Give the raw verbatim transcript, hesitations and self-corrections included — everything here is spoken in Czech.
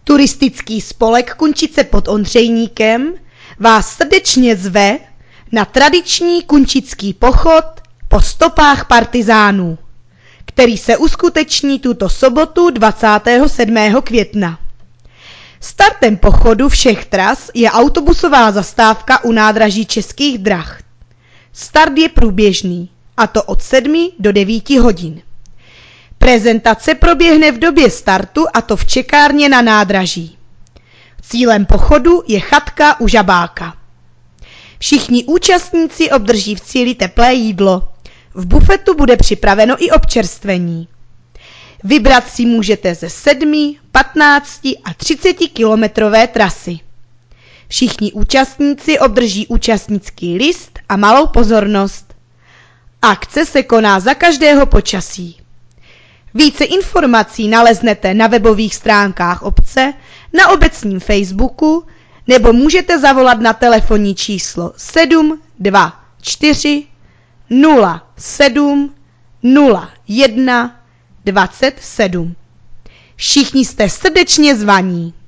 Turistický spolek Kunčice pod Ondřejníkem vás srdečně zve na tradiční kunčický pochod po stopách partyzánů, který se uskuteční tuto sobotu dvacátého sedmého května. Startem pochodu všech tras je autobusová zastávka u nádraží Českých drah. Start je průběžný, a to od sedmi do devíti hodin. Prezentace proběhne v době startu, a to v čekárně na nádraží. Cílem pochodu je chatka u Žabáka. Všichni účastníci obdrží v cíli teplé jídlo. V bufetu bude připraveno i občerstvení. Vybrat si můžete ze sedmi, patnácti a třiceti kilometrové trasy. Všichni účastníci obdrží účastnický list a malou pozornost. Akce se koná za každého počasí. Více informací naleznete na webových stránkách obce, na obecním Facebooku, nebo můžete zavolat na telefonní číslo sedm dva čtyři nula sedm nula jedna dvacet sedm. Všichni jste srdečně zvaní.